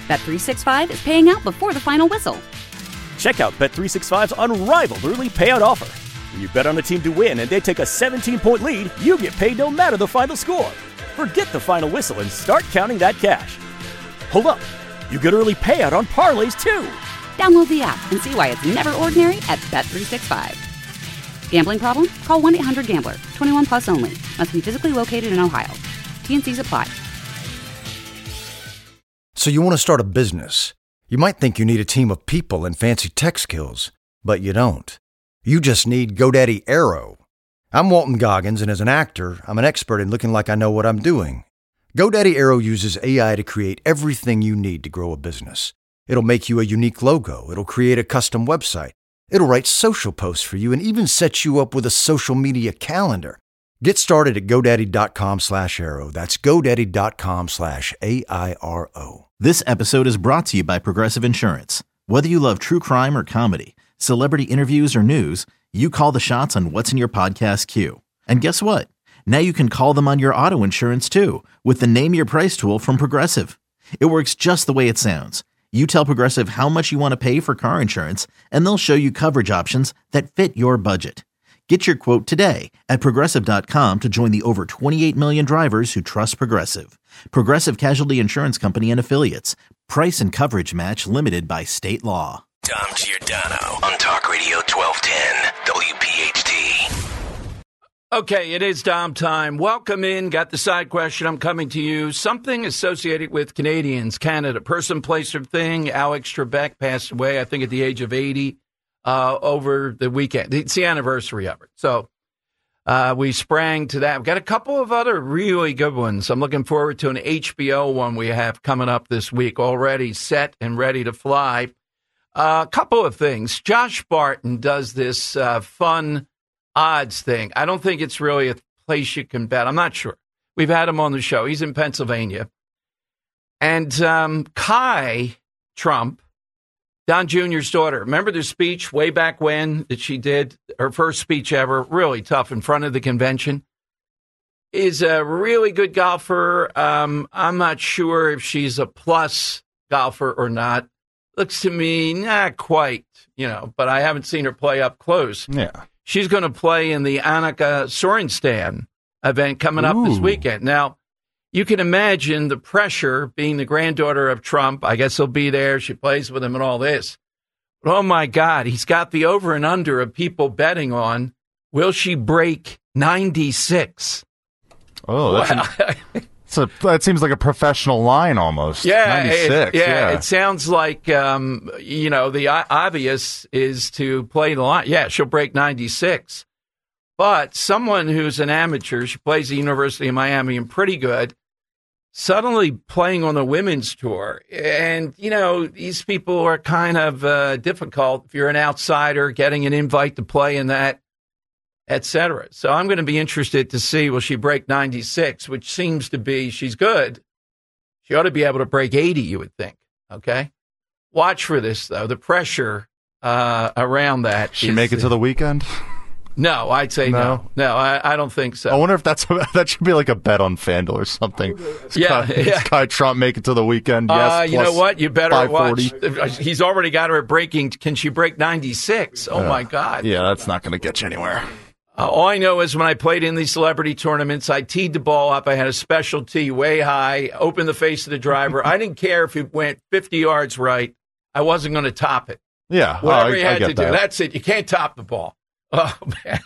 Bet365 is paying out before the final whistle. Check out Bet365's unrivaled early payout offer. When you bet on a team to win and they take a 17-point lead, you get paid no matter the final score. Forget the final whistle and start counting that cash. Hold up. You get early payout on parlays, too. Download the app and see why it's never ordinary at Bet365. Gambling problem? Call 1-800-GAMBLER. 21 plus only. Must be physically located in Ohio. T&Cs apply. So you want to start a business. You might think you need a team of people and fancy tech skills, but you don't. You just need GoDaddy Aero. I'm Walton Goggins, and as an actor, I'm an expert in looking like I know what I'm doing. GoDaddy Aero uses AI to create everything you need to grow a business. It'll make you a unique logo. It'll create a custom website. It'll write social posts for you and even set you up with a social media calendar. Get started at GoDaddy.com/Aero. That's GoDaddy.com/AIRO. This episode is brought to you by Progressive Insurance. Whether you love true crime or comedy, celebrity interviews or news, you call the shots on what's in your podcast queue. And guess what? Now you can call them on your auto insurance too with the Name Your Price tool from Progressive. It works just the way it sounds. You tell Progressive how much you want to pay for car insurance, and they'll show you coverage options that fit your budget. Get your quote today at Progressive.com to join the over 28 million drivers who trust Progressive. Progressive Casualty Insurance Company and Affiliates. Price and coverage match limited by state law. Dom Giordano on Talk Radio 1210 WPHT. Okay, it is Dom time. Welcome in. Got the side question. I'm coming to you. Something associated with Canadians, Canada. Person, place, or thing. Alex Trebek passed away, I think, at the age of 80 over the weekend. It's the anniversary of it. So we sprang to that. We've got a couple of other really good ones. I'm looking forward to an HBO one we have coming up this week, already set and ready to fly. A couple of things. Josh Barton does this fun odds thing. I don't think it's really a place you can bet. I'm not sure. We've had him on the show. He's in Pennsylvania. And Kai Trump, Don Jr.'s daughter, remember the speech way back when that she did, her first speech ever, really tough in front of the convention, is a really good golfer. I'm not sure if she's a plus golfer or not. Looks to me not quite, but I haven't seen her play up close. Yeah. She's going to play in the Annika Sorenstam event coming up this weekend. Now, you can imagine the pressure being the granddaughter of Trump. I guess he'll be there. She plays with him and all this. But, oh, my God, he's got the over and under of people betting on, will she break 96? Oh, that seems like a professional line almost. Yeah, 96. It sounds like, the obvious is to play the line. Yeah, she'll break 96. But someone who's an amateur, she plays at the University of Miami and pretty good, suddenly playing on the women's tour. And, these people are kind of difficult if you're an outsider getting an invite to play in that, et cetera. So I'm going to be interested to see, will she break 96, which seems to be, she's good. She ought to be able to break 80, you would think. Okay? Watch for this, though. The pressure around that. She make it to the weekend? No, I'd say no. No, I don't think so. I wonder if that should be like a bet on FanDuel or something. Yeah. Kai Trump make it to the weekend? Yes. You know what? You better watch. 540. He's already got her breaking. Can she break 96? Oh, my God. Yeah, that's not going to get you anywhere. All I know is when I played in these celebrity tournaments, I teed the ball up. I had a special tee way high, opened the face of the driver. I didn't care if it went 50 yards right. I wasn't going to top it. Yeah. Whatever you had to do. That. That's it. You can't top the ball. Oh, man.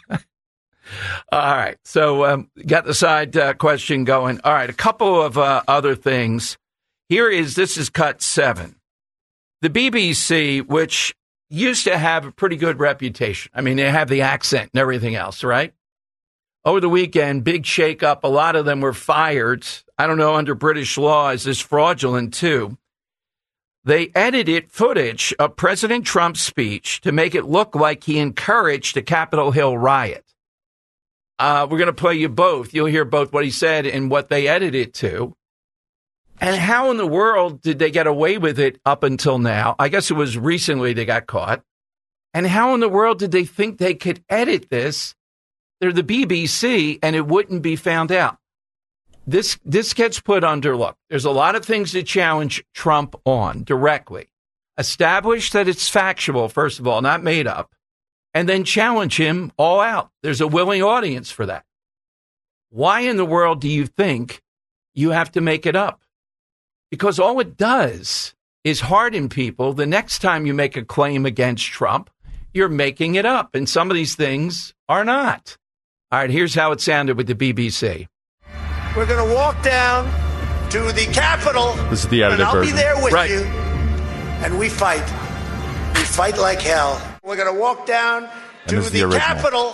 All right. So got the side question going. All right. A couple of other things. This is cut 7. The BBC, which used to have a pretty good reputation. I mean, they have the accent and everything else, right? Over the weekend, big shakeup. A lot of them were fired. I don't know, under British law, is this fraudulent too? They edited footage of President Trump's speech to make it look like he encouraged the Capitol Hill riot. We're going to play you both. You'll hear both what he said and what they edited to. And how in the world did they get away with it up until now? I guess it was recently they got caught. And how in the world did they think they could edit this? They're the BBC and it wouldn't be found out. this gets put under, look, there's a lot of things to challenge Trump on directly. Establish that it's factual, first of all, not made up, and then challenge him all out. There's a willing audience for that. Why in the world do you think you have to make it up? Because all it does is harden people. The next time you make a claim against Trump, you're making it up. And some of these things are not. All right, here's how it sounded with the BBC. We're going to walk down to the Capitol. This is the edited and I'll version. be there with Right. you. And we fight. We fight like hell. We're going to walk down to this is the the original. Capitol.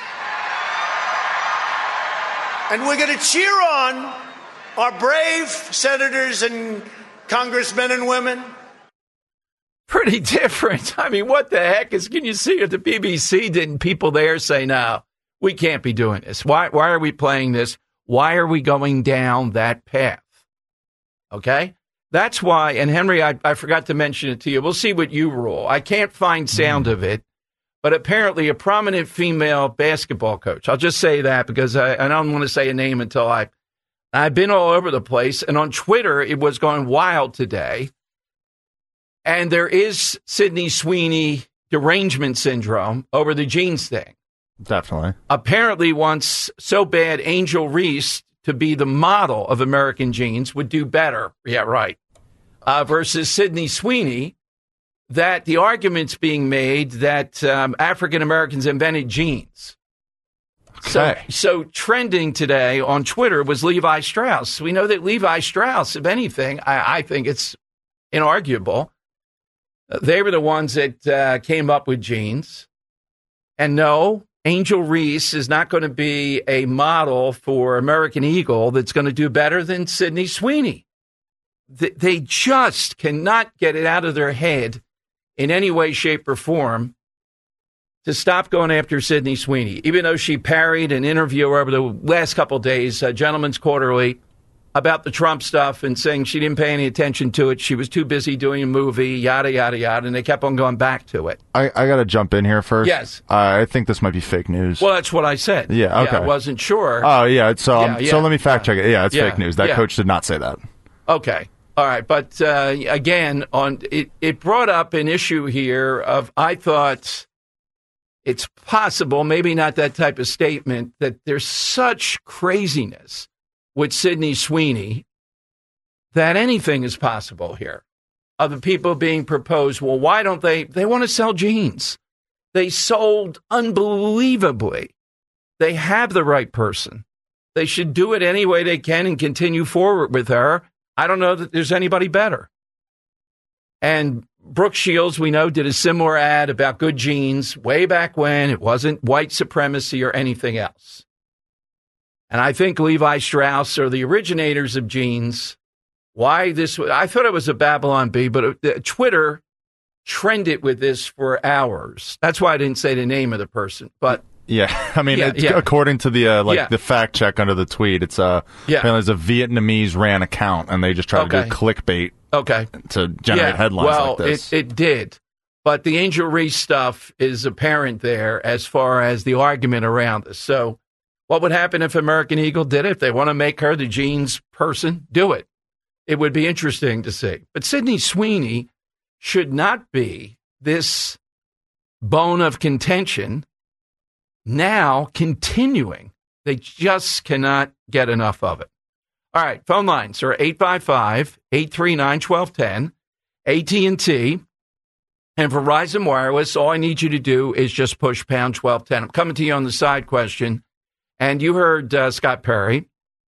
And we're going to cheer on our brave senators and congressmen and women. Pretty different. I mean, what the heck can you see at the BBC? Didn't people there say, no, we can't be doing this? Why are we playing this? Why are we going down that path? Okay? That's why, and Henry, I forgot to mention it to you. We'll see what you rule. I can't find sound of it, but apparently a prominent female basketball coach. I'll just say that because I don't want to say a name until I've been all over the place. And on Twitter, it was going wild today. And there is Sydney Sweeney derangement syndrome over the jeans thing. Definitely. Apparently wants so bad Angel Reese to be the model of American jeans would do better. Yeah, right. Versus Sydney Sweeney, that the argument's being made that African Americans invented jeans. Okay. So trending today on Twitter was Levi Strauss. We know that Levi Strauss, if anything, I think it's inarguable. They were the ones that came up with jeans. And no, Angel Reese is not going to be a model for American Eagle that's going to do better than Sydney Sweeney. They just cannot get it out of their head in any way, shape, or form to stop going after Sydney Sweeney, even though she parried an interview over the last couple of days, Gentleman's Quarterly, about the Trump stuff and saying she didn't pay any attention to it. She was too busy doing a movie, yada, yada, yada, and they kept on going back to it. I got to jump in here first. Yes. I think this might be fake news. Well, that's what I said. Yeah, okay. I wasn't sure. Oh, yeah. So, Yeah, so let me fact check it. Yeah, it's Yeah, fake news. That yeah. coach did not say that. Okay. All right. But again, it brought up an issue here of, I thought it's possible, maybe not that type of statement, that there's such craziness with Sydney Sweeney that anything is possible here. Other people being proposed, well, why don't they want to sell jeans. They sold unbelievably. They have the right person. They should do it any way they can and continue forward with her. I don't know that there's anybody better. And Brooke Shields, we know, did a similar ad about good jeans way back when. It wasn't white supremacy or anything else. And I think Levi Strauss are the originators of jeans. Why this? I thought it was a Babylon Bee, but Twitter trended with this for hours. That's why I didn't say the name of the person. But yeah, I mean, according to the the fact check under the tweet, it's apparently there's a Vietnamese ran account, and they just try to do clickbait. To generate headlines like this. It did. But the Angel Reese stuff is apparent there as far as the argument around this. So what would happen if American Eagle did it? If they want to make her the jeans person, do it. It would be interesting to see. But Sydney Sweeney should not be this bone of contention now continuing. They just cannot get enough of it. All right, phone lines are 855-839-1210, AT&T, and Verizon Wireless. All I need you to do is just push pound 1210. I'm coming to you on the side question, and you heard Scott Perry.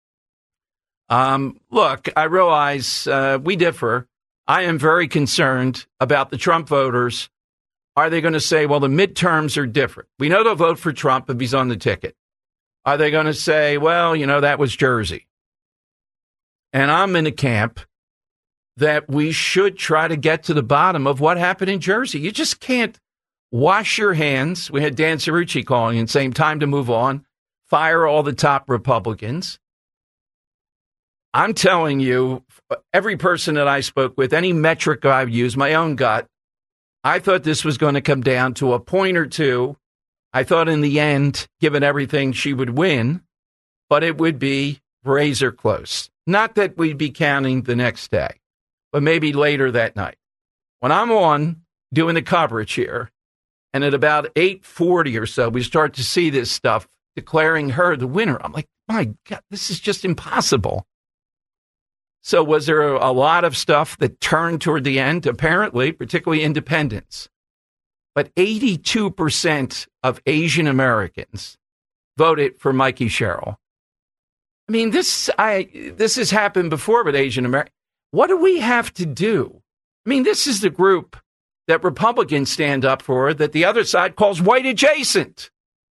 Look, I realize we differ. I am very concerned about the Trump voters. Are they going to say, well, the midterms are different? We know they'll vote for Trump if he's on the ticket. Are they going to say, well, that was Jersey? And I'm in the camp that we should try to get to the bottom of what happened in Jersey. You just can't wash your hands. We had Dan Cerrucci calling and saying, time to move on, fire all the top Republicans. I'm telling you, every person that I spoke with, any metric I've used, my own gut, I thought this was going to come down to a point or two. I thought in the end, given everything, she would win, but it would be razor close. Not that we'd be counting the next day, but maybe later that night. When I'm on doing the coverage here, and at about 8:40 or so, we start to see this stuff declaring her the winner. I'm like, my God, this is just impossible. So was there a lot of stuff that turned toward the end? Apparently, particularly independents. But 82% of Asian Americans voted for Mikey Sherrill. I mean, this has happened before with Asian Americans. What do we have to do? I mean, this is the group that Republicans stand up for that the other side calls white adjacent,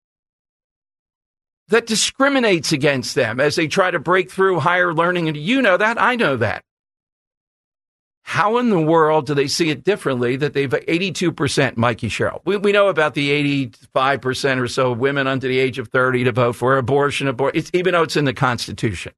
that discriminates against them as they try to break through higher learning. And you know that. I know that. How in the world do they see it differently that they've 82% Mikey Sherrill? We know about the 85% or so of women under the age of 30 to vote for abortion, even though it's in the Constitution.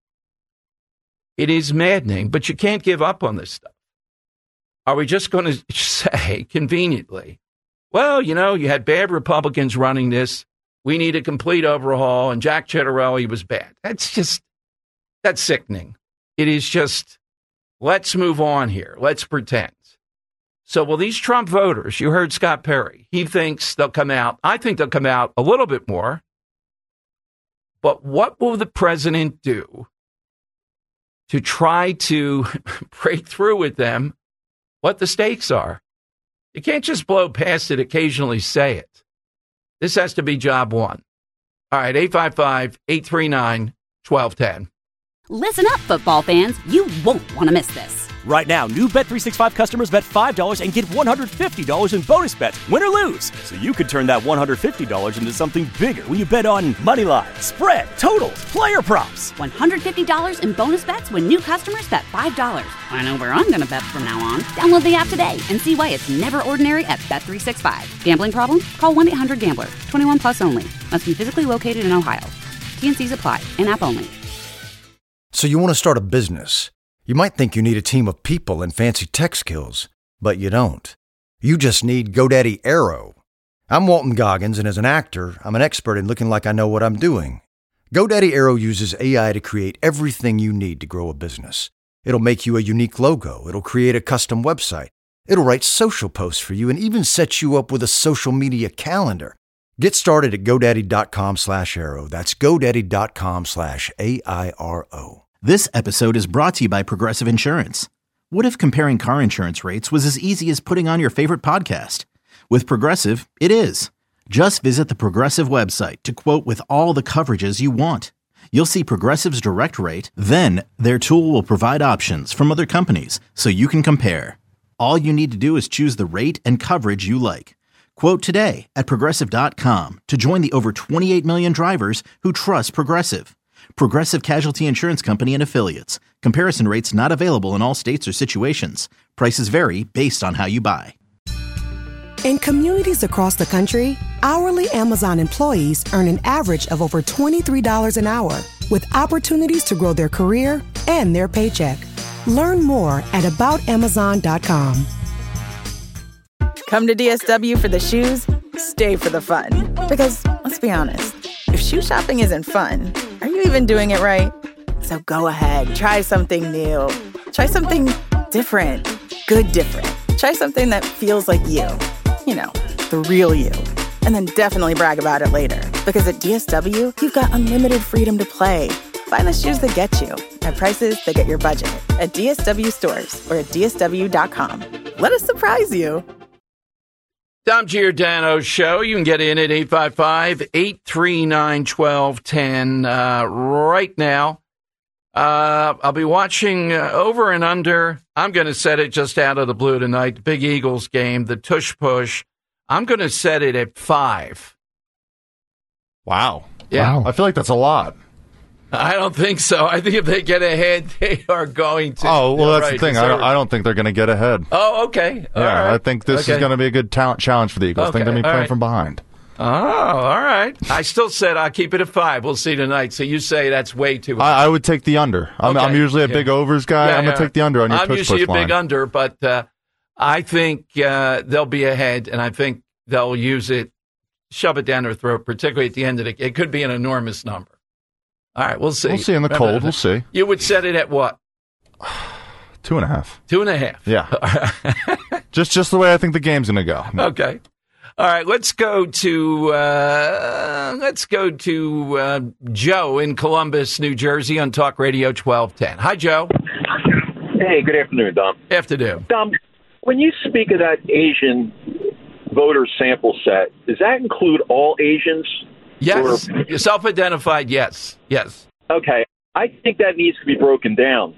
It is maddening, but you can't give up on this stuff. Are we just going to say conveniently, well, you know, you had bad Republicans running this. We need a complete overhaul, and Jack Ciattarelli was bad. That's sickening. It is just, let's move on here. Let's pretend. So, will these Trump voters, you heard Scott Perry, he thinks they'll come out. I think they'll come out a little bit more. But what will the president do to try to break through with them what the stakes are? You can't just blow past it, occasionally say it. This has to be job one. All right, 855-839-1210. Listen up, football fans. You won't want to miss this. Right now, new Bet365 customers bet $5 and get $150 in bonus bets, win or lose. So you could turn that $150 into something bigger when you bet on money line, spread, totals, player props. $150 in bonus bets when new customers bet $5. I know where I'm going to bet from now on. Download the app today and see why it's never ordinary at Bet365. Gambling problem? Call 1-800-GAMBLER. 21 plus only. Must be physically located in Ohio. T&Cs apply. In-app only. So you want to start a business. You might think you need a team of people and fancy tech skills, but you don't. You just need GoDaddy Aero. I'm Walton Goggins, and as an actor, I'm an expert in looking like I know what I'm doing. GoDaddy Aero uses AI to create everything you need to grow a business. It'll make you a unique logo. It'll create a custom website. It'll write social posts for you and even set you up with a social media calendar. Get started at GoDaddy.com/Aero. That's GoDaddy.com/AIRO. This episode is brought to you by Progressive Insurance. What if comparing car insurance rates was as easy as putting on your favorite podcast? With Progressive, it is. Just visit the Progressive website to quote with all the coverages you want. You'll see Progressive's direct rate, then their tool will provide options from other companies so you can compare. All you need to do is choose the rate and coverage you like. Quote today at Progressive.com to join the over 28 million drivers who trust Progressive. Progressive Casualty Insurance Company and Affiliates. Comparison rates not available in all states or situations. Prices vary based on how you buy. In communities across the country, hourly Amazon employees earn an average of over $23 an hour, with opportunities to grow their career and their paycheck. Learn more at aboutamazon.com. Come to DSW for the shoes, stay for the fun. Because, let's be honest, if shoe shopping isn't fun, are you even doing it right? So go ahead, try something new. Try something different. Good different. Try something that feels like you. You know, the real you. And then definitely brag about it later. Because at DSW, you've got unlimited freedom to play. Find the shoes that get you at prices that get your budget at DSW stores or at DSW.com. Let us surprise you. Dom Giordano Show. You can get in at 855-839-1210. Right now, I'll be watching over and under. I'm going to set it just out of the blue tonight. The Big Eagles game, the tush push. I'm going to set it at 5. Wow. Yeah. Wow. I feel like that's a lot. I don't think so. I think if they get ahead, they are going to. Oh, well, that's right, the thing. I don't think they're going to get ahead. Oh, okay. All right. I think this is going to be a good challenge for the Eagles. I think they're going to be playing from behind. Oh, all right. I still said I'll keep it at 5. We'll see tonight. So you say that's way too high. I would take the under. I'm usually a big overs guy. I'm going to take the under on your tush push line. I'm usually a big under, but I think they'll be ahead, and I think they'll use it, shove it down their throat, particularly at the end of it. It could be an enormous number. All right, we'll see. We'll see in the cold. We'll see. You would set it at what? 2.5. 2.5. Yeah. just the way I think the game's going to go. Okay. All right, let's go to Joe in Columbus, New Jersey on Talk Radio 1210. Hi, Joe. Hey, good afternoon, Dom. Afternoon. Dom, when you speak of that Asian voter sample set, does that include all Asians? Yes. Self-identified, yes. Yes. Okay. I think that needs to be broken down.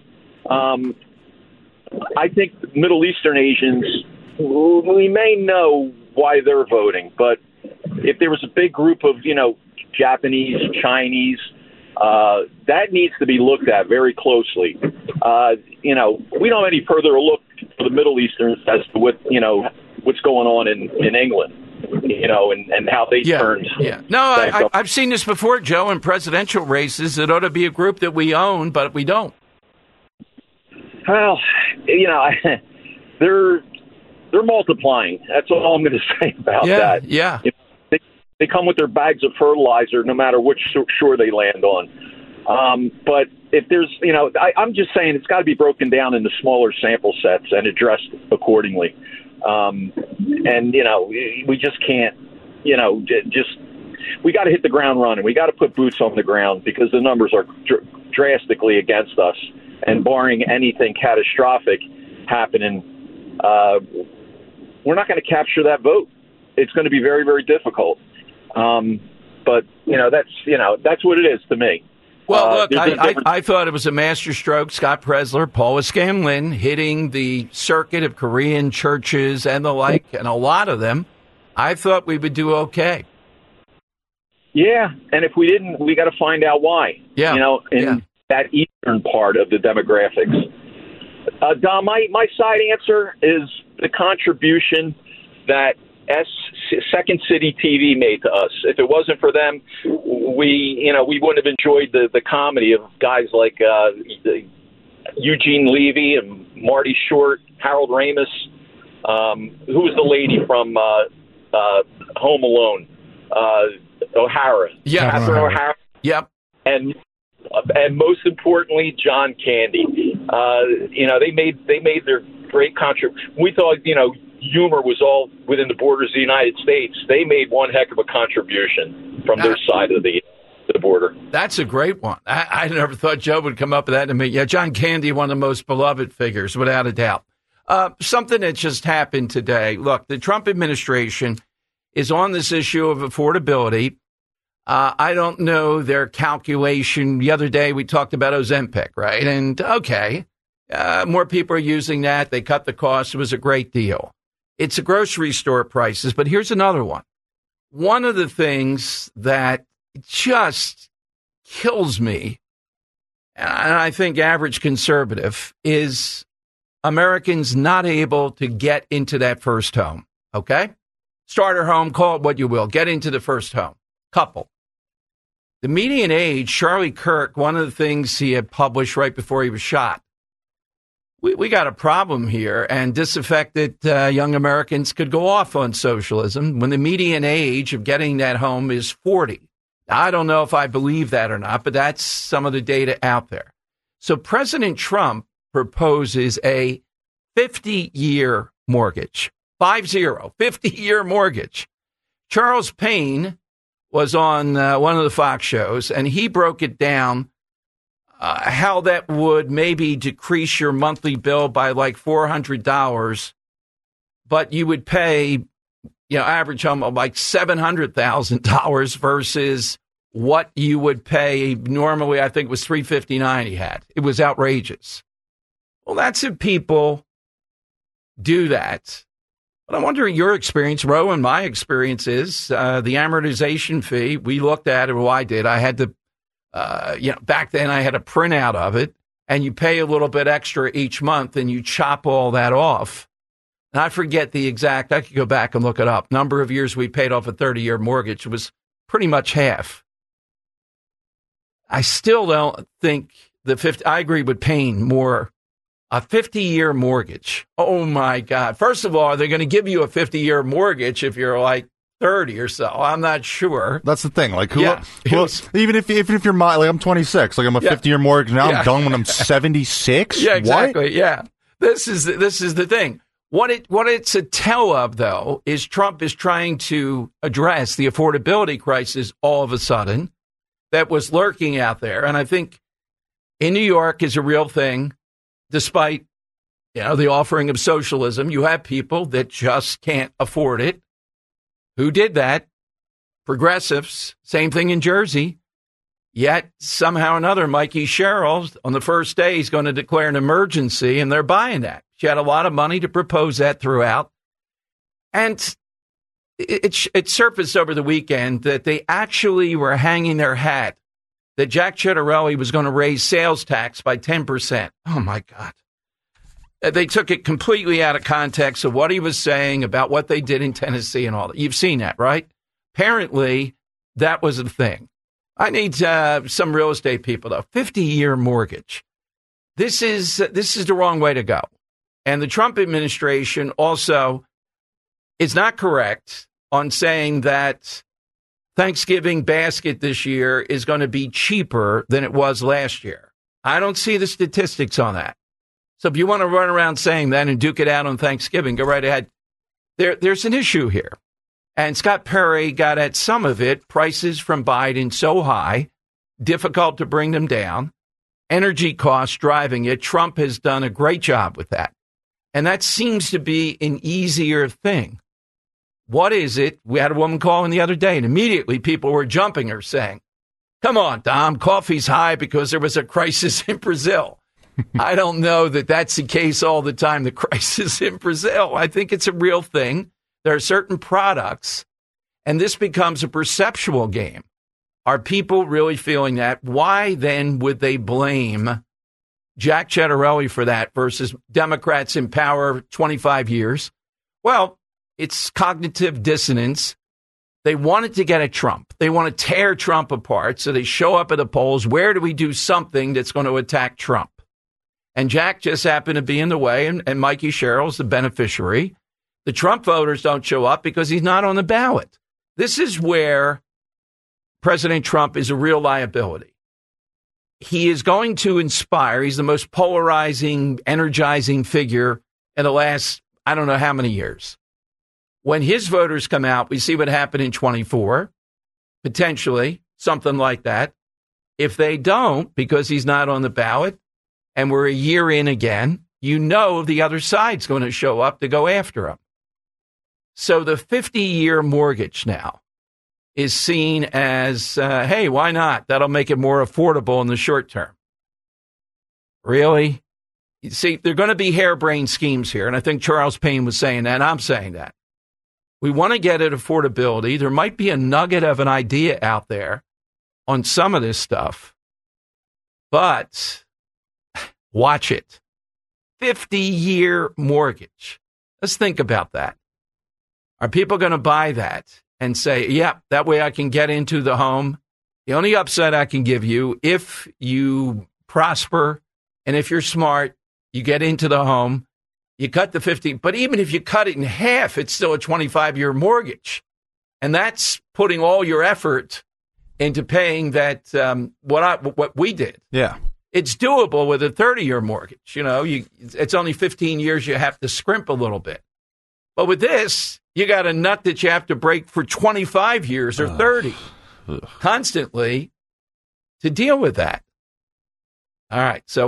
I think Middle Eastern Asians, we may know why they're voting, but if there was a big group of, Japanese, Chinese, that needs to be looked at very closely. We don't have any further look for the Middle Easterns as to what's going on in England, and how they turned. Yeah. No, I've seen this before, Joe, in presidential races. It ought to be a group that we own, but we don't. Well, they're multiplying. That's all I'm going to say about that. Yeah. They come with their bags of fertilizer, no matter which shore they land on. But if there's, I'm just saying it's got to be broken down into smaller sample sets and addressed accordingly. We just can't, we got to hit the ground running. We got to put boots on the ground because the numbers are drastically against us. And barring anything catastrophic happening, we're not going to capture that vote. It's going to be very, very difficult. But that's what it is to me. Well, look, I thought it was a masterstroke. Scott Presler, Paul Escamlin hitting the circuit of Korean churches and the like, and a lot of them. I thought we would do okay. Yeah, and if we didn't, we got to find out why. Yeah, that eastern part of the demographics. Dom, my side answer is the contribution that Second City TV made to us. If it wasn't for them, we wouldn't have enjoyed the comedy of guys like Eugene Levy and Marty Short, Harold Ramis, who was the lady from Home Alone, O'Hara. Yeah, Catherine O'Hara. Yep. And most importantly, John Candy. They made their great contribution. We thought, humor was all within the borders of the United States. They made one heck of a contribution from their side of the border. That's a great one. I never thought Joe would come up with that to me. Yeah, John Candy, one of the most beloved figures, without a doubt. Something that just happened today. Look, the Trump administration is on this issue of affordability. I don't know their calculation. The other day we talked about Ozempic, right? And okay, more people are using that. They cut the cost. It was a great deal. It's a grocery store prices, but here's another one. One of the things that just kills me, and I think average conservative, is Americans not able to get into that first home, okay? Starter home, call it what you will. Get into the first home. Couple. The median age, Charlie Kirk, one of the things he had published right before he was shot, we got a problem here, and disaffected young Americans could go off on socialism when the median age of getting that home is 40. I don't know if I believe that or not, but that's some of the data out there. So President Trump proposes a 50-year mortgage, 50-year mortgage. Charles Payne was on one of the Fox shows, and he broke it down how that would maybe decrease your monthly bill by like $400, but you would pay, average home of like $700,000 versus what you would pay normally. I think it was $359 he had. It was outrageous. Well, that's if people do that. But I'm wondering your experience, Ro, and my experience is the amortization fee. We looked at it, I did. I had to, back then I had a printout of it, and you pay a little bit extra each month and you chop all that off. And I forget the exact, I could go back and look it up. Number of years we paid off a 30-year mortgage was pretty much half. I still don't think I agree with Payne more. A 50-year mortgage. Oh, my God. First of all, are they going to give you a 50-year mortgage if you're like 30 or so. I'm not sure. That's the thing. Like, even if you're like, I'm 26, like I'm a 50-year mortgage now. I'm done when I'm 76. Yeah, exactly. What? Yeah, this is the thing. What it's a tell of, though, is Trump is trying to address the affordability crisis all of a sudden that was lurking out there, and I think in New York is a real thing, despite the offering of socialism. You have people that just can't afford it. Who did that? Progressives. Same thing in Jersey. Yet, somehow or another, Mikey Sherrill, on the first day, he's going to declare an emergency, and they're buying that. She had a lot of money to propose that throughout. And it surfaced over the weekend that they actually were hanging their hat that Jack Ciattarelli was going to raise sales tax by 10%. Oh, my God. They took it completely out of context of what he was saying about what they did in Tennessee and all that. You've seen that, right? Apparently, that was the thing. I need some real estate people, though. 50-year mortgage. This is the wrong way to go. And the Trump administration also is not correct on saying that Thanksgiving basket this year is going to be cheaper than it was last year. I don't see the statistics on that. So if you want to run around saying that and duke it out on Thanksgiving, go right ahead. There's an issue here. And Scott Perry got at some of it. Prices from Biden so high, difficult to bring them down. Energy costs driving it. Trump has done a great job with that. And that seems to be an easier thing. What is it? We had a woman calling the other day, and immediately people were jumping her saying, come on, Dom, coffee's high because there was a crisis in Brazil. I don't know that that's the case all the time, the crisis in Brazil. I think it's a real thing. There are certain products, and this becomes a perceptual game. Are people really feeling that? Why then would they blame Jack Ciattarelli for that versus Democrats in power 25 years? Well, it's cognitive dissonance. They wanted to get at Trump. They want to tear Trump apart, so they show up at the polls. Where do we do something that's going to attack Trump? And Jack just happened to be in the way, and Mikey Sherrill's the beneficiary. The Trump voters don't show up because he's not on the ballot. This is where President Trump is a real liability. He is going to inspire. He's the most polarizing, energizing figure in the last, I don't know how many years. When his voters come out, we see what happened in 24, potentially, something like that. If they don't, because he's not on the ballot, and we're a year in again, the other side's going to show up to go after him. So the 50-year mortgage now is seen as, hey, why not? That'll make it more affordable in the short term. Really? You see, there are going to be harebrained schemes here, and I think Charles Payne was saying that, and I'm saying that. We want to get at affordability. There might be a nugget of an idea out there on some of this stuff, but watch it. 50-year mortgage. Let's think about that. Are people going to buy that and say, yeah, that way I can get into the home? The only upside I can give you, if you prosper and if you're smart, you get into the home, you cut the 50. But even if you cut it in half, it's still a 25-year mortgage. And that's putting all your effort into paying that, what we did. Yeah. It's doable with a 30-year mortgage. It's only 15 years. You have to scrimp a little bit. But with this, you got a nut that you have to break for 25 years or 30 constantly to deal with that. All right. So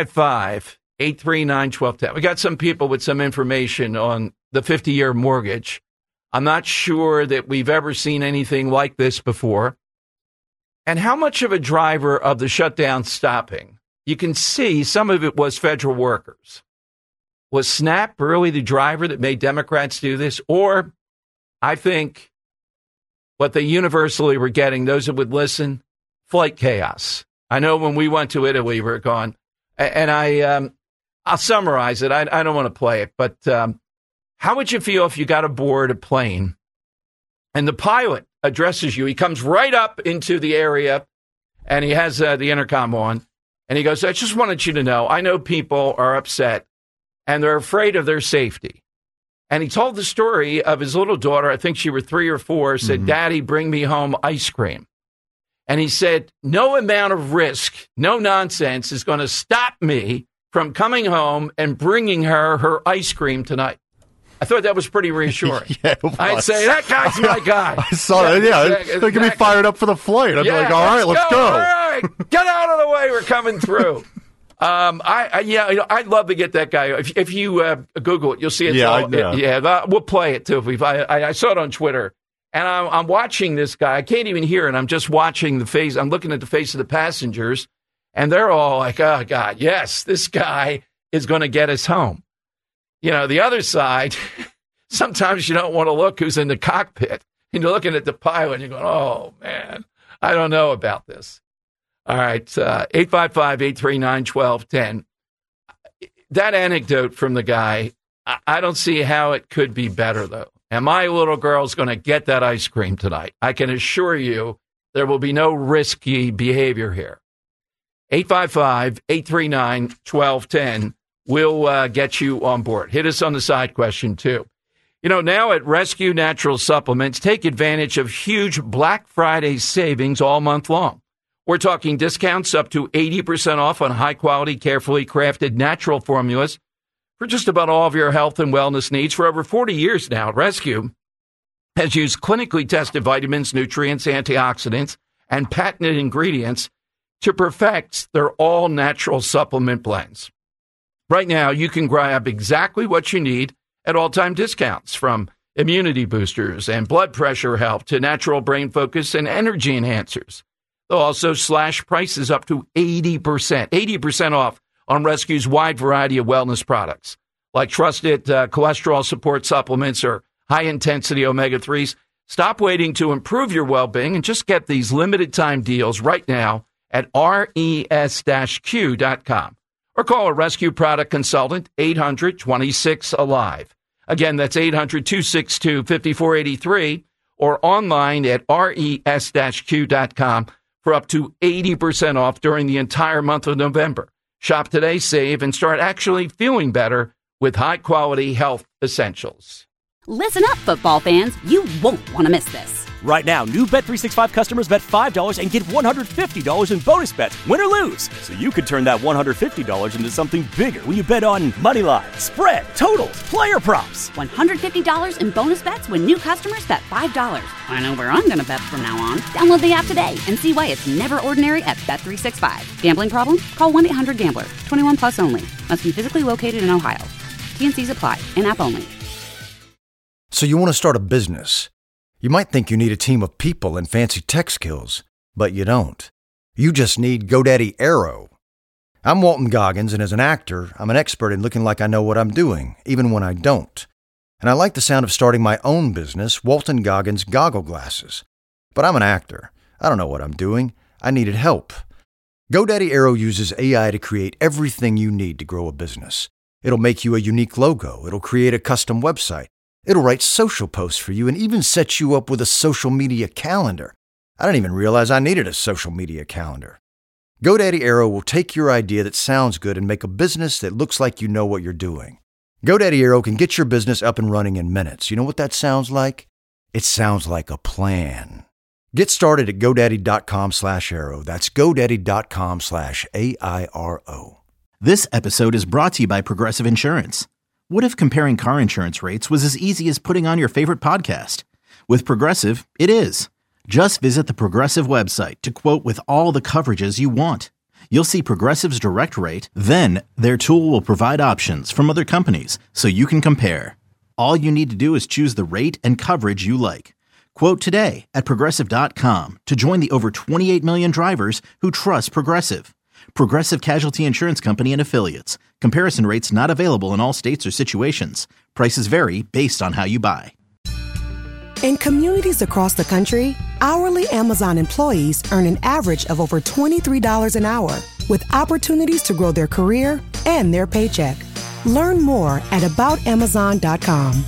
855-839-1210. We got some people with some information on the 50-year mortgage. I'm not sure that we've ever seen anything like this before. And how much of a driver of the shutdown stopping? You can see some of it was federal workers. Was SNAP really the driver that made Democrats do this? Or I think what they universally were getting, those that would listen, flight chaos. I know when we went to Italy, we were gone. And I'll summarize it. I don't want to play it. But how would you feel if you got aboard a plane and the pilot addresses you? He comes right up into the area and he has the intercom on. And he goes, I just wanted you to know, I know people are upset and they're afraid of their safety. And he told the story of his little daughter, I think she was 3 or 4, said, Daddy, bring me home ice cream. And he said, no amount of risk, no nonsense is going to stop me from coming home and bringing her ice cream tonight. I thought that was pretty reassuring. Yeah, I'd say, that guy's my guy. I saw that, They can be fired up for the flight. I'd be like, all right, let's go. All right, get out of the way. We're coming through. I'd love to get that guy. If you Google it, you'll see it. We'll play it, too. I saw it on Twitter. And I'm watching this guy. I can't even hear it. I'm just watching the face. I'm looking at the face of the passengers. And they're all like, oh, God, yes, this guy is going to get us home. You know, the other side, sometimes you don't want to look who's in the cockpit. And you're looking at the pilot and you're going, oh, man, I don't know about this. All right, 855-839-1210. That anecdote from the guy, I don't see how it could be better, though. And my little girl's going to get that ice cream tonight. I can assure you there will be no risky behavior here. 855-839-1210. We'll get you on board. Hit us on the side question, too. You know, now at Rescue Natural Supplements, take advantage of huge Black Friday savings all month long. We're talking discounts up to 80% off on high-quality, carefully crafted natural formulas for just about all of your health and wellness needs. For over 40 years now, Rescue has used clinically tested vitamins, nutrients, antioxidants, and patented ingredients to perfect their all-natural supplement blends. Right now, you can grab exactly what you need at all-time discounts, from immunity boosters and blood pressure help to natural brain focus and energy enhancers. They'll also slash prices up to 80% off on Rescue's wide variety of wellness products, like trusted cholesterol support supplements or high-intensity omega-3s. Stop waiting to improve your well-being and just get these limited-time deals right now at res-q.com. Or call a Rescue product consultant, 800-26-ALIVE. Again, that's 800-262-5483, or online at res-q.com for up to 80% off during the entire month of November. Shop today, save, and start actually feeling better with high-quality health essentials. Listen up, football fans. You won't want to miss this. Right now, new Bet365 customers bet $5 and get $150 in bonus bets, win or lose. So you could turn that $150 into something bigger when you bet on money line, spread, totals, player props. $150 in bonus bets when new customers bet $5. I know where I'm going to bet from now on. Download the app today and see why it's never ordinary at Bet365. Gambling problem? Call 1-800-GAMBLER. 21 plus only. Must be physically located in Ohio. T&Cs apply. In-app only. So you want to start a business. You might think you need a team of people and fancy tech skills, but you don't. You just need GoDaddy Aero. I'm Walton Goggins, and as an actor, I'm an expert in looking like I know what I'm doing, even when I don't. And I like the sound of starting my own business, Walton Goggins Goggle Glasses. But I'm an actor. I don't know what I'm doing. I needed help. GoDaddy Aero uses AI to create everything you need to grow a business. It'll make you a unique logo. It'll create a custom website. It'll write social posts for you and even set you up with a social media calendar. I didn't even realize I needed a social media calendar. GoDaddy Aero will take your idea that sounds good and make a business that looks like you know what you're doing. GoDaddy Aero can get your business up and running in minutes. You know what that sounds like? It sounds like a plan. Get started at GoDaddy.com/Aero. That's GoDaddy.com/AIRO. This episode is brought to you by Progressive Insurance. What if comparing car insurance rates was as easy as putting on your favorite podcast? With Progressive, it is. Just visit the Progressive website to quote with all the coverages you want. You'll see Progressive's direct rate, then their tool will provide options from other companies so you can compare. All you need to do is choose the rate and coverage you like. Quote today at Progressive.com to join the over 28 million drivers who trust Progressive. Progressive Casualty Insurance Company and Affiliates. Comparison rates not available in all states or situations. Prices vary based on how you buy. In communities across the country, hourly Amazon employees earn an average of over $23 an hour, with opportunities to grow their career and their paycheck. Learn more at aboutamazon.com.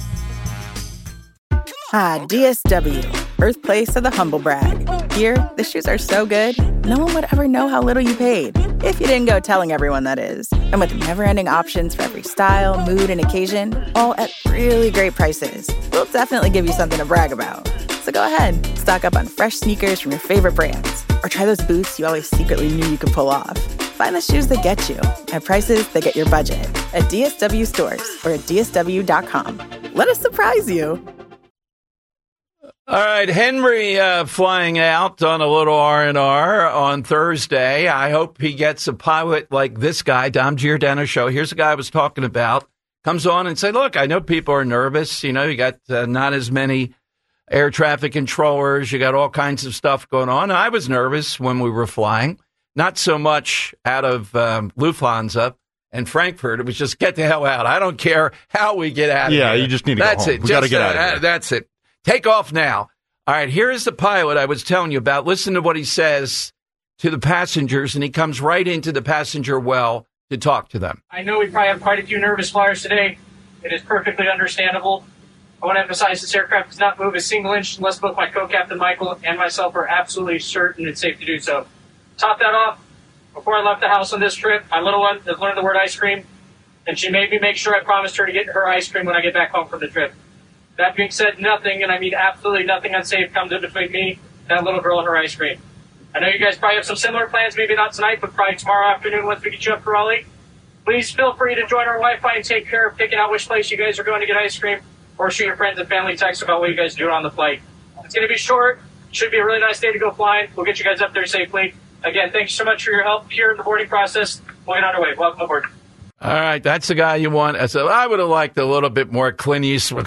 DSW, birthplace of the humble brag. Here, the shoes are so good, no one would ever know how little you paid. If you didn't go telling everyone, that is. And with never-ending options for every style, mood, and occasion, all at really great prices, we'll definitely give you something to brag about. So go ahead, stock up on fresh sneakers from your favorite brands, or try those boots you always secretly knew you could pull off. Find the shoes that get you at prices that get your budget at DSW stores or at DSW.com. Let us surprise you. All right, Henry flying out on a little R&R on Thursday. I hope he gets a pilot like this guy, Dom Giordano show. Here's the guy I was talking about. Comes on and say, look, I know people are nervous. You know, you got not as many air traffic controllers. You got all kinds of stuff going on. I was nervous when we were flying. Not so much out of Lufthansa and Frankfurt. It was just get the hell out. I don't care how we get out of here. Yeah, you just need to go home. We got to get out of here. That's it. Take off now. All right, here is the pilot I was telling you about. Listen to what he says to the passengers, and he comes right into the passenger well to talk to them. I know we probably have quite a few nervous flyers today. It is perfectly understandable. I want to emphasize this aircraft does not move a single inch unless both my co-captain Michael and myself are absolutely certain it's safe to do so. Top that off, before I left the house on this trip, my little one has learned the word ice cream, and she made me make sure I promised her to get her ice cream when I get back home from the trip. That being said, nothing, and I mean absolutely nothing unsafe comes in between me, that little girl, and her ice cream. I know you guys probably have some similar plans, maybe not tonight, but probably tomorrow afternoon once we get you up to Raleigh. Please feel free to join our Wi-Fi and take care of picking out which place you guys are going to get ice cream, or shoot your friends and family texts about what you guys do on the flight. It's going to be short. Should be a really nice day to go flying. We'll get you guys up there safely. Again, thank you so much for your help here in the boarding process. We'll get underway. Welcome aboard. All right, that's the guy you want. I would have liked a little bit more Clint Eastwood.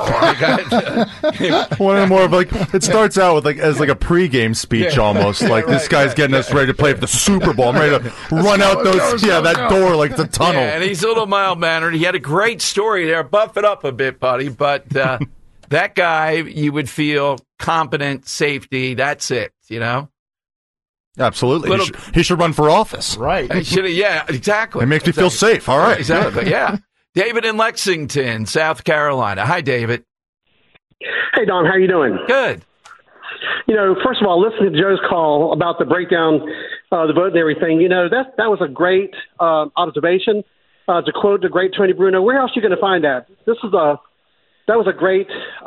One more of like it starts out with as a pregame speech almost. Like this guy's getting us ready to play for the Super Bowl. I'm ready to run out that door like the tunnel. Yeah, and he's a little mild mannered. He had a great story there. Buff it up a bit, buddy. But that guy, you would feel competent, safety. That's it. You know. Absolutely. He should run for office. Right. Yeah, exactly. It makes me feel safe. All right. Exactly, yeah. David in Lexington, South Carolina. Hi, David. Hey, Don. How you doing? Good. You know, first of all, listening to Joe's call about the breakdown, the vote and everything, you know, that was a great observation. To quote the great Tony Bruno, where else are you going to find that? That was a great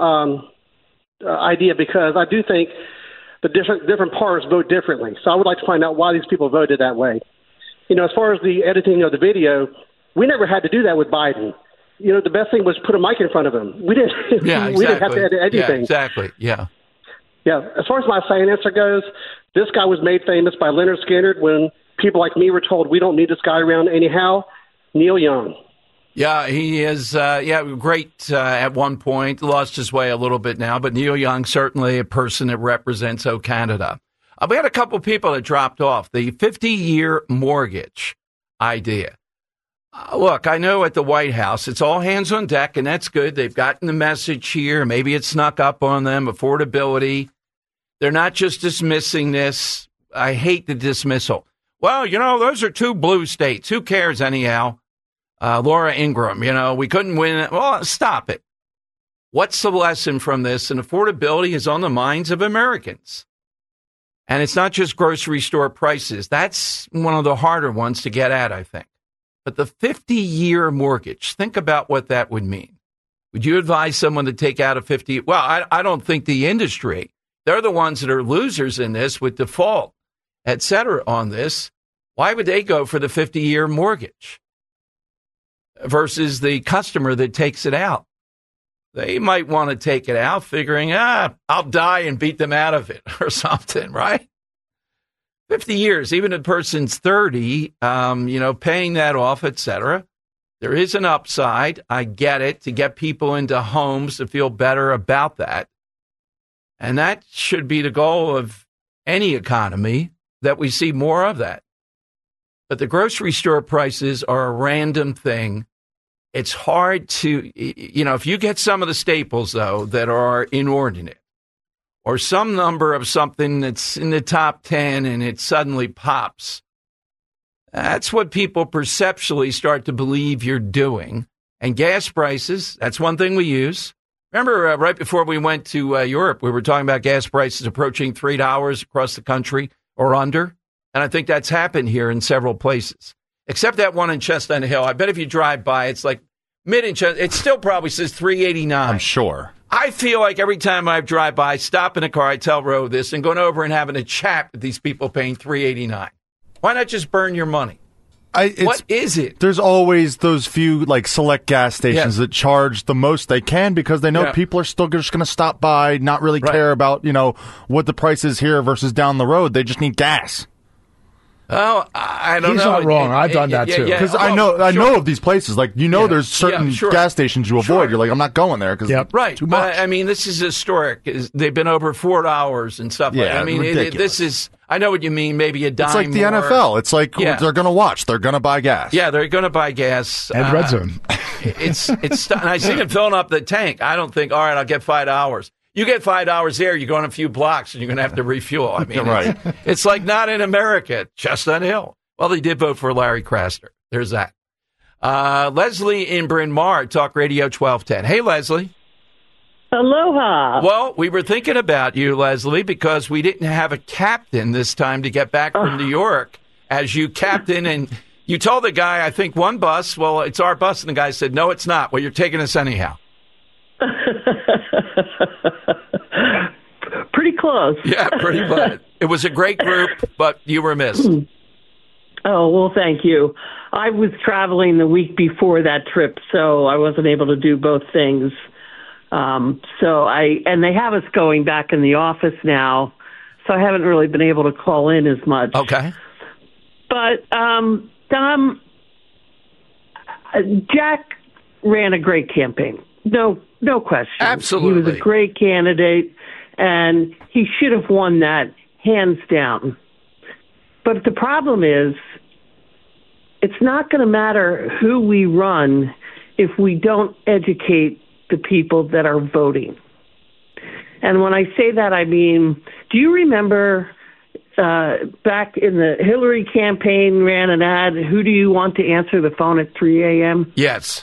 idea, because I do think the different parts vote differently. So I would like to find out why these people voted that way. You know, as far as the editing of the video, we never had to do that with Biden. You know, the best thing was put a mic in front of him. We didn't. Yeah, exactly. We didn't have to edit anything. Yeah, exactly. Yeah. Yeah. As far as my saying answer goes, this guy was made famous by Leonard Skinner when people like me were told we don't need this guy around anyhow. Neil Young. Yeah, he is, great at one point, lost his way a little bit now, but Neil Young, certainly a person that represents Canada. We had a couple people that dropped off. The 50-year mortgage idea. Look, I know at the White House, it's all hands on deck, and that's good. They've gotten the message here. Maybe it snuck up on them, affordability. They're not just dismissing this. I hate the dismissal. Well, you know, those are two blue states. Who cares anyhow? Laura Ingraham, you know, we couldn't win. Well, stop it. What's the lesson from this? And affordability is on the minds of Americans. And it's not just grocery store prices. That's one of the harder ones to get at, I think. But the 50-year mortgage, think about what that would mean. Would you advise someone to take out a 50? Well, I don't think the industry, they're the ones that are losers in this with default, et cetera, on this. Why would they go for the 50-year mortgage versus the customer that takes it out? They might want to take it out figuring, I'll die and beat them out of it or something, right? 50 years, even if a person's 30, paying that off, et cetera. There is an upside. I get it, to get people into homes to feel better about that. And that should be the goal of any economy, that we see more of that. But the grocery store prices are a random thing. It's hard to, if you get some of the staples, though, that are inordinate, or some number of something that's in the top 10 and it suddenly pops, that's what people perceptually start to believe you're doing. And gas prices, that's one thing we use. Remember, right before we went to Europe, we were talking about gas prices approaching $3 across the country or under. And I think that's happened here in several places, except that one in Chestnut Hill. I bet if you drive by, it's like it still probably says $3.89. I'm sure. I feel like every time I drive by, stop in a car, I tell Ro this, and going over and having a chat with these people paying $3.89. Why not just burn your money? What is it? There's always those few select gas stations that charge the most they can because they know people are still just going to stop by, not really care about what the price is here versus down the road. They just need gas. Oh, I don't know. He's not wrong. I've done that too. Because I know of these places. There's certain gas stations you avoid. You're like, I'm not going there because too much. I mean, this is historic. They've been over $4 and stuff like that. I mean, this is. I know what you mean. Maybe a dime. It's like the NFL. It's like they're going to watch. They're going to buy gas. Yeah, they're going to buy gas. And Red Zone. It's. And I see them filling up the tank. I don't think. All right, I'll get $5. You get $5 there, you're going a few blocks, and you're going to have to refuel. I mean, it's like not in America, Chestnut Hill. Well, they did vote for Larry Krasner. There's that. Leslie in Bryn Mawr, Talk Radio 1210. Hey, Leslie. Aloha. Well, we were thinking about you, Leslie, because we didn't have a captain this time to get back from New York as you captain, and you told the guy, I think, one bus, well, it's our bus, and the guy said, no, it's not. Well, you're taking us anyhow. Pretty close. Yeah, pretty much. It was a great group, but you were missed. Oh, well, thank you. I was traveling the week before that trip, so I wasn't able to do both things. And they have us going back in the office now, so I haven't really been able to call in as much. Okay. But Dom, Jack ran a great campaign. No question. Absolutely. He was a great candidate, and he should have won that hands down. But the problem is, it's not going to matter who we run if we don't educate the people that are voting. And when I say that, I mean, do you remember back in the Hillary campaign ran an ad, who do you want to answer the phone at 3 a.m.? Yes.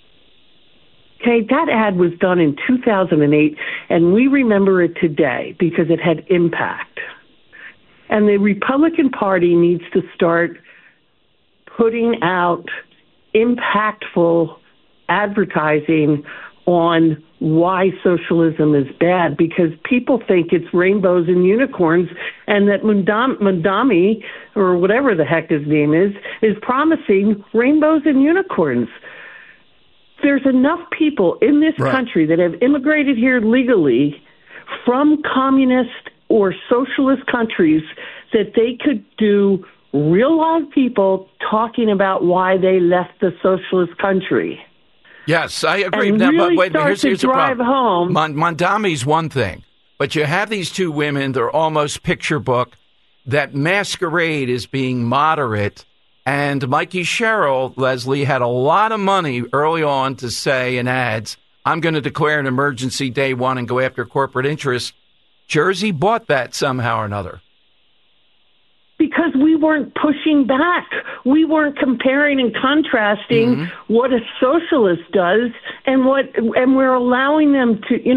Okay, that ad was done in 2008, and we remember it today because it had impact. And the Republican Party needs to start putting out impactful advertising on why socialism is bad, because people think it's rainbows and unicorns, and that Mondami, or whatever the heck his name is promising rainbows and unicorns. There's enough people in this country that have immigrated here legally from communist or socialist countries that they could do real live people talking about why they left the socialist country. Yes, I agree. And now, really but wait, here's the problem. Home. Mondami's one thing, but you have these two women, they're almost picture book, that masquerade as being moderate. And Mikey Sherrill, Leslie, had a lot of money early on to say in ads, I'm going to declare an emergency day one and go after corporate interests. Jersey bought that somehow or another. Because we weren't pushing back. We weren't comparing and contrasting what a socialist does and we're allowing them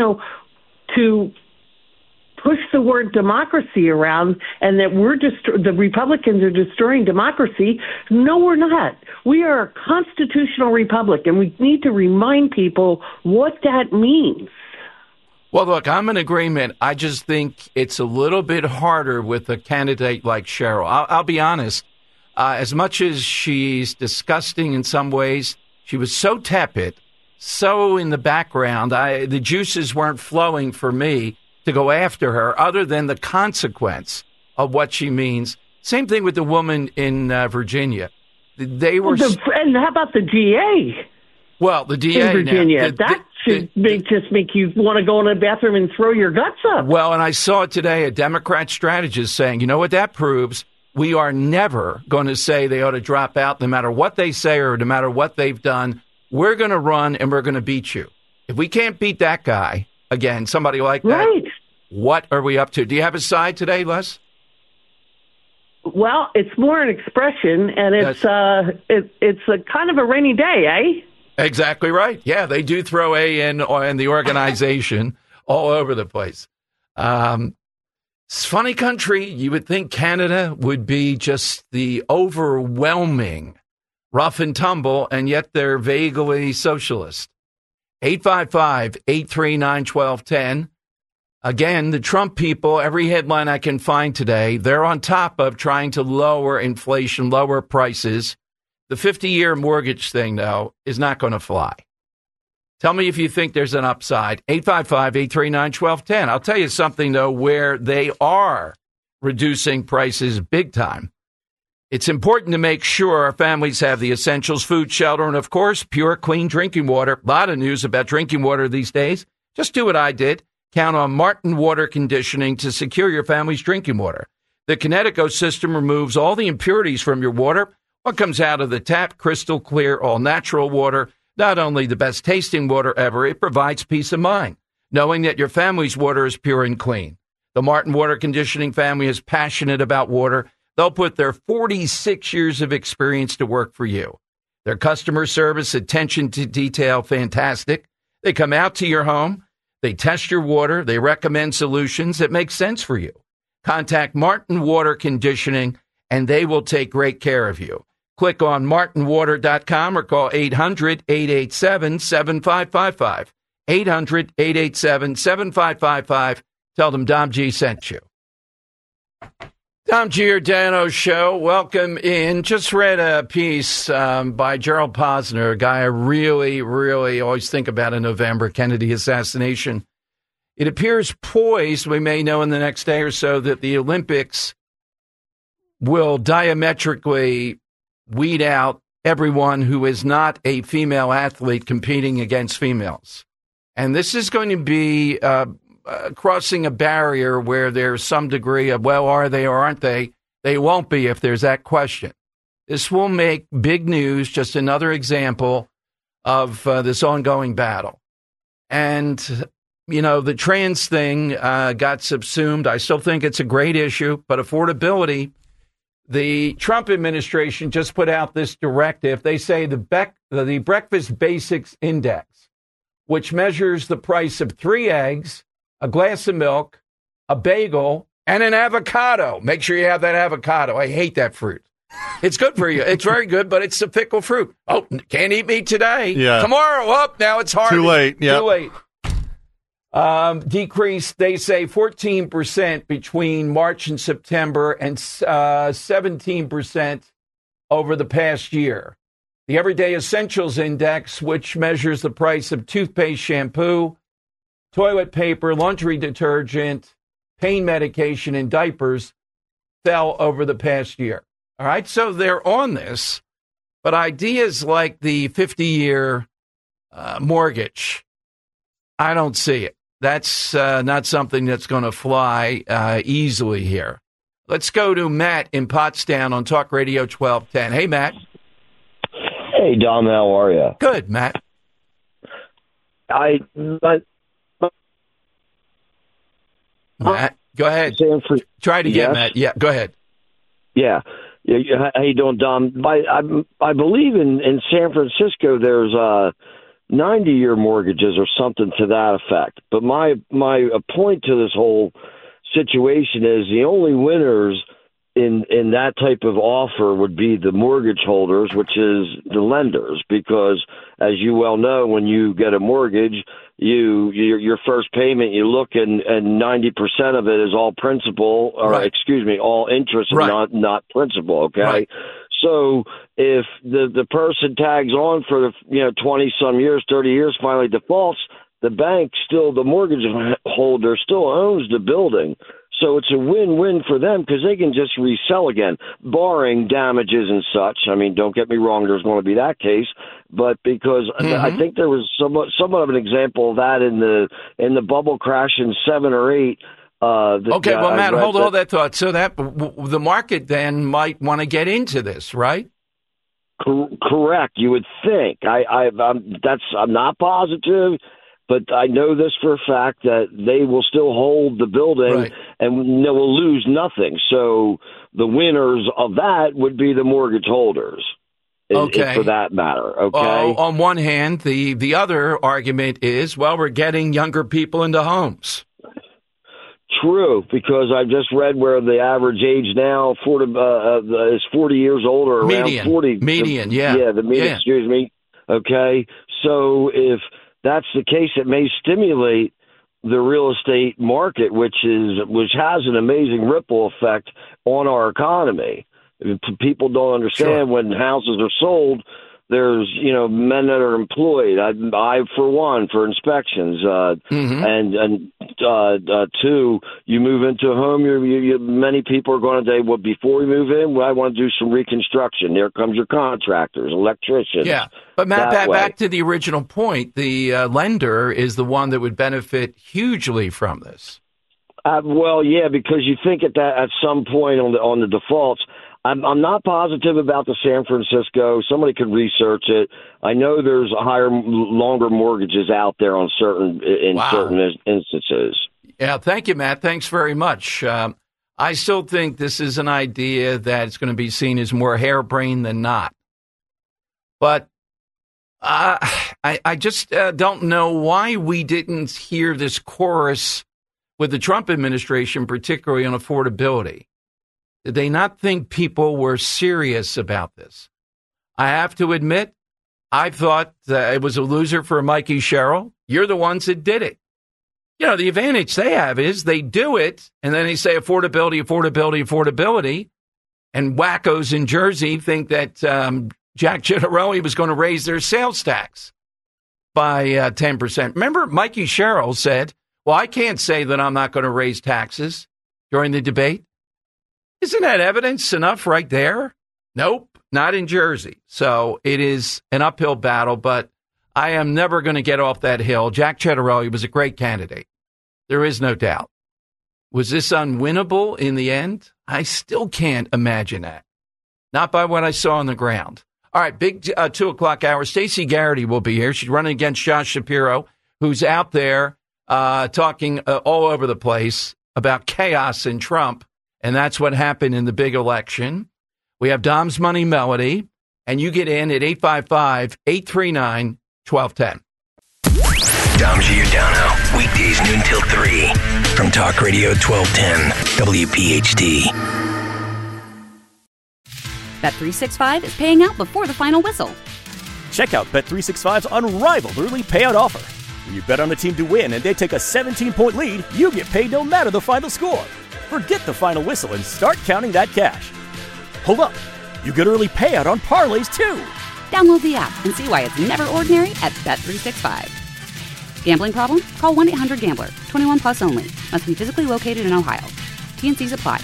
to push the word democracy around, and that the Republicans are destroying democracy. No, we're not. We are a constitutional republic, and we need to remind people what that means. Well, look, I'm in agreement. I just think it's a little bit harder with a candidate like Sherrill. I'll be honest. As much as she's disgusting in some ways, she was so tepid, so in the background. The juices weren't flowing for me to go after her, other than the consequence of what she means. Same thing with the woman in Virginia. They were, and how about the DA? Well, the DA in Virginia, that should just make you want to go in the bathroom and throw your guts up. Well, and I saw today a Democrat strategist saying, you know what that proves? We are never going to say they ought to drop out, no matter what they say or no matter what they've done. We're going to run and we're going to beat you. If we can't beat that guy, again, somebody like that, what are we up to? Do you have a side today, Les? Well, it's more an expression, and it's a kind of a rainy day, eh? Exactly right. Yeah, they do throw A in the organization all over the place. It's a funny country. You would think Canada would be just the overwhelming rough and tumble, and yet they're vaguely socialist. 855-839-1210. Again, the Trump people, every headline I can find today, they're on top of trying to lower inflation, lower prices. The 50-year mortgage thing, though, is not going to fly. Tell me if you think there's an upside. 855-839-1210. I'll tell you something, though, where they are reducing prices big time. It's important to make sure our families have the essentials, food, shelter, and, of course, pure, clean drinking water. A lot of news about drinking water these days. Just do what I did. Count on Martin Water Conditioning to secure your family's drinking water. The Kinetico system removes all the impurities from your water. What comes out of the tap, crystal clear, all natural water. Not only the best tasting water ever, it provides peace of mind, knowing that your family's water is pure and clean. The Martin Water Conditioning family is passionate about water. They'll put their 46 years of experience to work for you. Their customer service, attention to detail, fantastic. They come out to your home. They test your water. They recommend solutions that make sense for you. Contact Martin Water Conditioning, and they will take great care of you. Click on martinwater.com or call 800-887-7555. 800-887-7555. Tell them Dom G sent you. Dom Giordano Show. Welcome in. Just read a piece by Gerald Posner, a guy I really, really always think about in November, Kennedy assassination. It appears poised, we may know in the next day or so, that the Olympics will diametrically weed out everyone who is not a female athlete competing against females. And this is going to be crossing a barrier where there's some degree of, well, are they or aren't they? They won't be if there's that question. This will make big news, just another example of this ongoing battle. And, you know, the trans thing got subsumed. I still think it's a great issue, but affordability, the Trump administration just put out this directive. They say the Breakfast Basics Index, which measures the price of 3 eggs, a glass of milk, a bagel, and an avocado. Make sure you have that avocado. I hate that fruit. It's good for you. It's very good, but it's a fickle fruit. Oh, can't eat meat today. Yeah. Tomorrow, up. Now it's hard. Too late. Yeah. Too late. Decreased, they say, 14% between March and September and 17% over the past year. The Everyday Essentials Index, which measures the price of toothpaste, shampoo, toilet paper, laundry detergent, pain medication, and diapers, fell over the past year. All right, so they're on this, but ideas like the 50-year mortgage, I don't see it. That's not something that's going to fly easily here. Let's go to Matt in Pottstown on Talk Radio 1210. Hey, Matt. Hey, Dom, how are you? Good, Matt. Matt, go ahead. Try it again, yes. Matt. Yeah, go ahead. Yeah. How you doing, Dom? I believe in San Francisco there's 90-year mortgages or something to that effect. But my point to this whole situation is the only winners in that type of offer would be the mortgage holders, which is the lenders, because as you well know, when you get a mortgage, your first payment, you look and 90% of it is all principal, or right. All interest, right. and not principal. Okay. Right. So if the person tags on for 20 some years, 30 years, finally defaults, the bank the mortgage holder still owns the building. So it's a win-win for them because they can just resell again, barring damages and such. I mean, don't get me wrong, there's going to be that case, but because I think there was somewhat of an example of that in the bubble crash in 7 or 8. Okay, well, Matt, hold that thought. So that the market then might want to get into this, right? Correct. You would think. I'm not positive. But I know this for a fact that they will still hold the building, right. and they will lose nothing. So the winners of that would be the mortgage holders, for that matter. Okay. Well, on one hand, the other argument is, well, we're getting younger people into homes. true, because I just read where the average age now is 40 years old, or median. Around 40. Median, yeah. Yeah, the median, yeah. Excuse me. Okay, so if that's the case, it may stimulate the real estate market, which has an amazing ripple effect on our economy. People don't understand when houses are sold, there's, men that are employed. I for one, for inspections, and two, you move into a home. Many people are going to say, well, before we move in, I want to do some reconstruction. There comes your contractors, electricians. Yeah, but Matt, back to the original point, the lender is the one that would benefit hugely from this. Well, yeah, because you think at some point on the defaults. I'm not positive about the San Francisco. Somebody could research it. I know there's longer mortgages out there on certain instances. Yeah, thank you, Matt. Thanks very much. I still think this is an idea that it's going to be seen as more harebrained than not. But I just don't know why we didn't hear this chorus with the Trump administration, particularly on affordability. Did they not think people were serious about this? I have to admit, I thought it was a loser for Mikey Sherrill. You're the ones that did it. The advantage they have is they do it, and then they say affordability, affordability, affordability. And wackos in Jersey think that Jack Ciattarelli was going to raise their sales tax by 10%. Remember, Mikey Sherrill said, well, I can't say that I'm not going to raise taxes during the debate. Isn't that evidence enough right there? Nope, not in Jersey. So it is an uphill battle, but I am never going to get off that hill. Jack Ciattarelli was a great candidate. There is no doubt. Was this unwinnable in the end? I still can't imagine that. Not by what I saw on the ground. All right, big 2 o'clock hour. Stacey Garrity will be here. She's running against Josh Shapiro, who's out there talking all over the place about chaos in Trump. And that's what happened in the big election. We have Dom's Money Melody, and you get in at 855-839-1210. Dom Giordano, weekdays noon till 3 from Talk Radio 1210 WPHT. Bet365 is paying out before the final whistle. Check out Bet365's unrivaled early payout offer. When you bet on a team to win and they take a 17-point lead, you get paid no matter the final score. Forget the final whistle and start counting that cash. Hold up. You get early payout on parlays, too. Download the app and see why it's never ordinary at Bet365. Gambling problem? Call 1-800-GAMBLER. 21 plus only. Must be physically located in Ohio. T&Cs apply.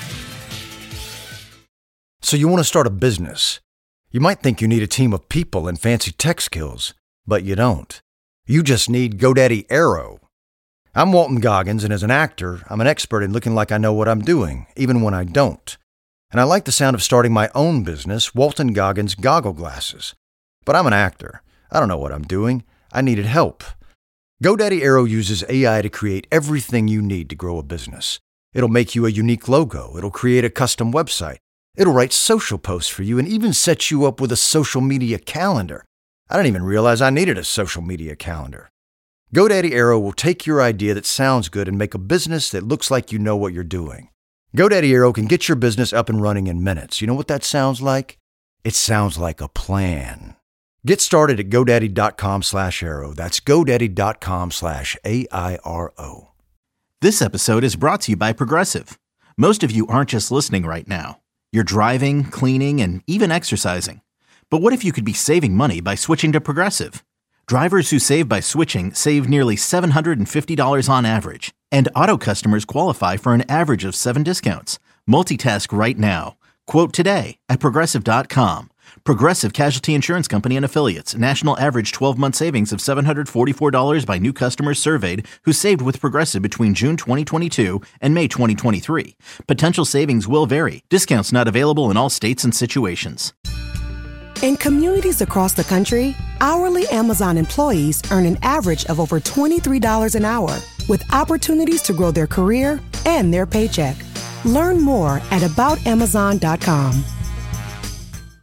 So you want to start a business. You might think you need a team of people and fancy tech skills, but you don't. You just need GoDaddy Aero. I'm Walton Goggins, and as an actor, I'm an expert in looking like I know what I'm doing, even when I don't. And I like the sound of starting my own business, Walton Goggins Goggle Glasses. But I'm an actor. I don't know what I'm doing. I needed help. GoDaddy Aero uses AI to create everything you need to grow a business. It'll make you a unique logo. It'll create a custom website. It'll write social posts for you and even set you up with a social media calendar. I didn't even realize I needed a social media calendar. GoDaddy Aero will take your idea that sounds good and make a business that looks like you know what you're doing. GoDaddy Aero can get your business up and running in minutes. You know what that sounds like? It sounds like a plan. Get started at GoDaddy.com/Aero. That's GoDaddy.com/AIRO. This episode is brought to you by Progressive. Most of you aren't just listening right now. You're driving, cleaning, and even exercising. But what if you could be saving money by switching to Progressive? Drivers who save by switching save nearly $750 on average. And auto customers qualify for an average of 7 discounts. Multitask right now. Quote today at Progressive.com. Progressive Casualty Insurance Company and Affiliates. National average 12-month savings of $744 by new customers surveyed who saved with Progressive between June 2022 and May 2023. Potential savings will vary. Discounts not available in all states and situations. In communities across the country, hourly Amazon employees earn an average of over $23 an hour, with opportunities to grow their career and their paycheck. Learn more at aboutamazon.com.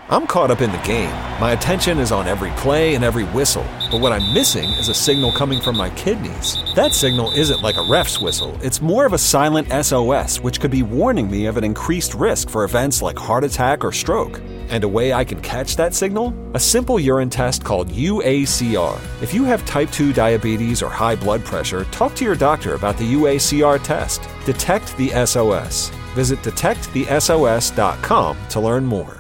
I'm caught up in the game. My attention is on every play and every whistle. But what I'm missing is a signal coming from my kidneys. That signal isn't like a ref's whistle. It's more of a silent SOS, which could be warning me of an increased risk for events like heart attack or stroke. And a way I can catch that signal? A simple urine test called UACR. If you have type 2 diabetes or high blood pressure, talk to your doctor about the UACR test. Detect the SOS. Visit detectthesos.com to learn more.